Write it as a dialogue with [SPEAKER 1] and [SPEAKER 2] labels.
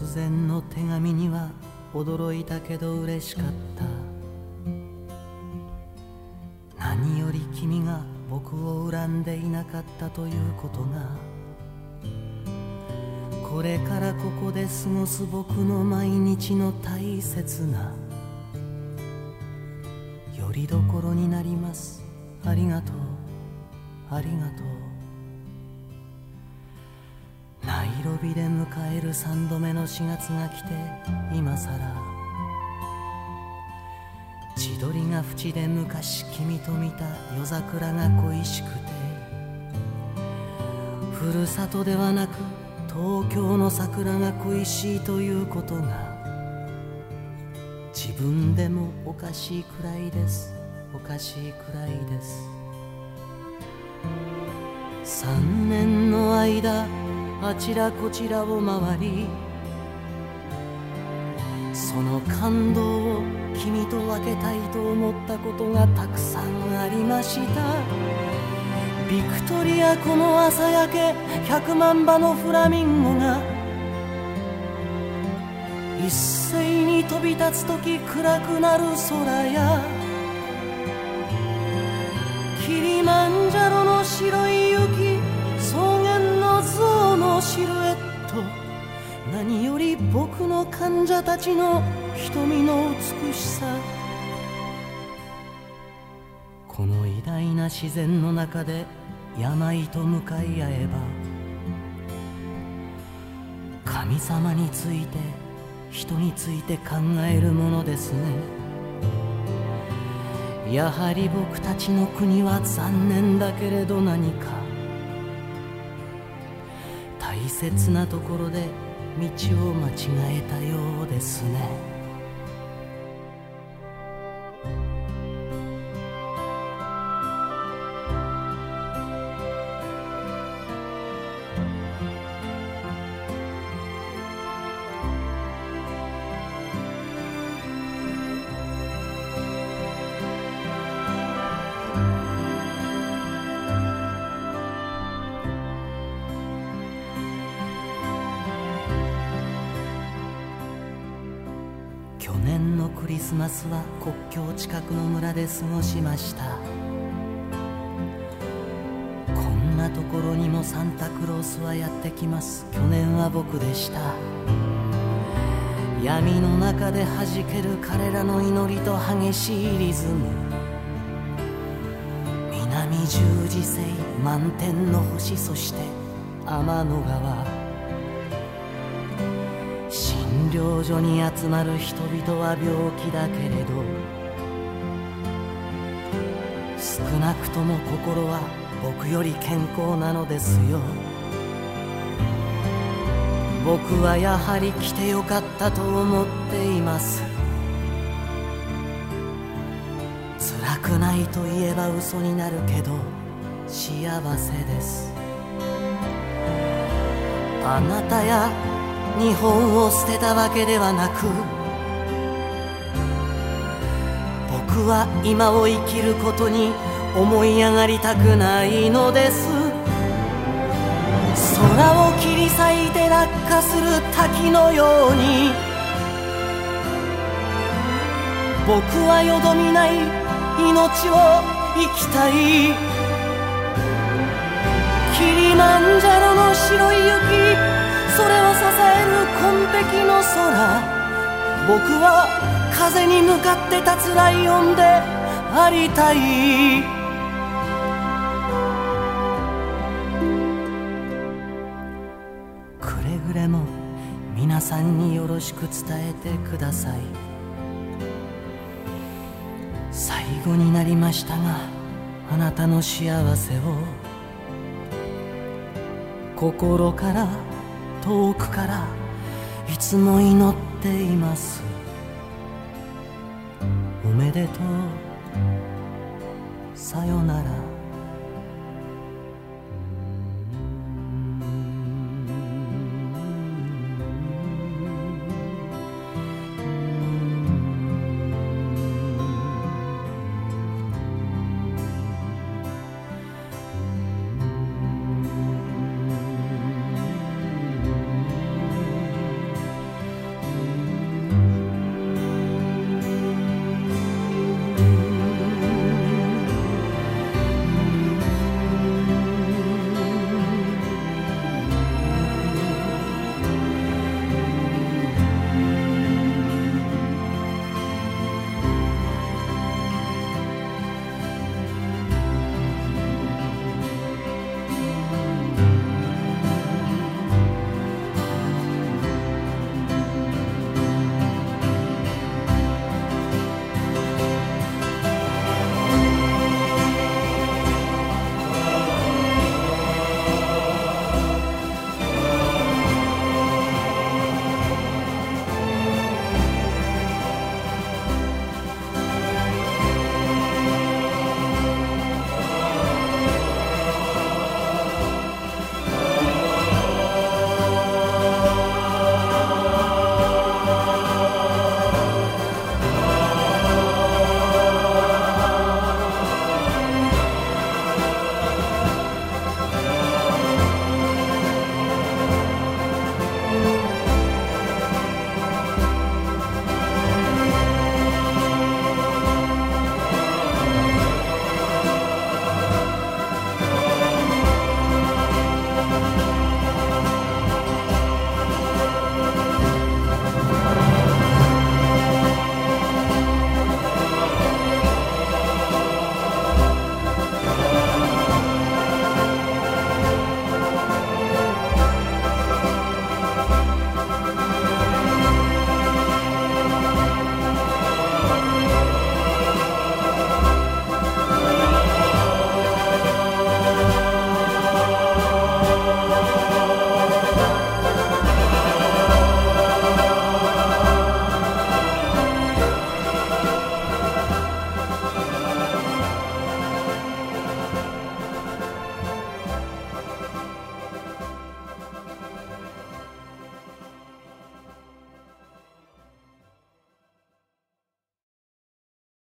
[SPEAKER 1] 然の手紙には驚いたけど嬉しかった。何より君が僕を恨んでいなかったということが、これからここで過ごす僕の毎日の大切な拠り所になります。ありがとう、ありがとう。ナイロビで迎える3度目の4月が来て、今さら千鳥が淵で昔君と見た夜桜が恋しくて、ふるさとではなく東京の桜が恋しいということが自分でもおかしいくらいです。おかしいくらいです。3年の間あちらこちらを回り、その感動を君と分けたいと思ったことがたくさんありました。ビクトリア湖の朝焼け、100万羽のフラミンゴが一斉に飛び立つとき暗くなる空や、キリマンジャロの白い雪、草原の象のシルエット、何より僕の患者たちの瞳の美しさ。この偉大な自然の中で病と向かい合えば、神様について人について考えるものですね。やはり僕たちの国は残念だけれど何か大切なところで道を間違えたようですね。去年のクリスマスは国境近くの村で過ごしました。こんなところにもサンタクロースはやってきます。去年は僕でした。闇の中で弾ける彼らの祈りと激しいリズム、南十字星、満天の星、そして天の川。診療所に集まる人々は病気だけれど、少なくとも心は僕より健康なのですよ。僕はやはり来てよかったと思っています。辛くないと言えば嘘になるけど幸せです。あなたや日本を捨てたわけではなく、僕は今を生きることに思い上がりたくないのです。空を切り裂いて落下する滝のように、僕はよどみない命を生きたい。キリマンジャロの白い雪、それを支える紺碧の空、僕は風に向かって立つライオンでありたい。くれぐれも皆さんによろしく伝えてください。最後になりましたが、あなたの幸せを心から遠くからいつも祈っています。おめでとう、さよなら。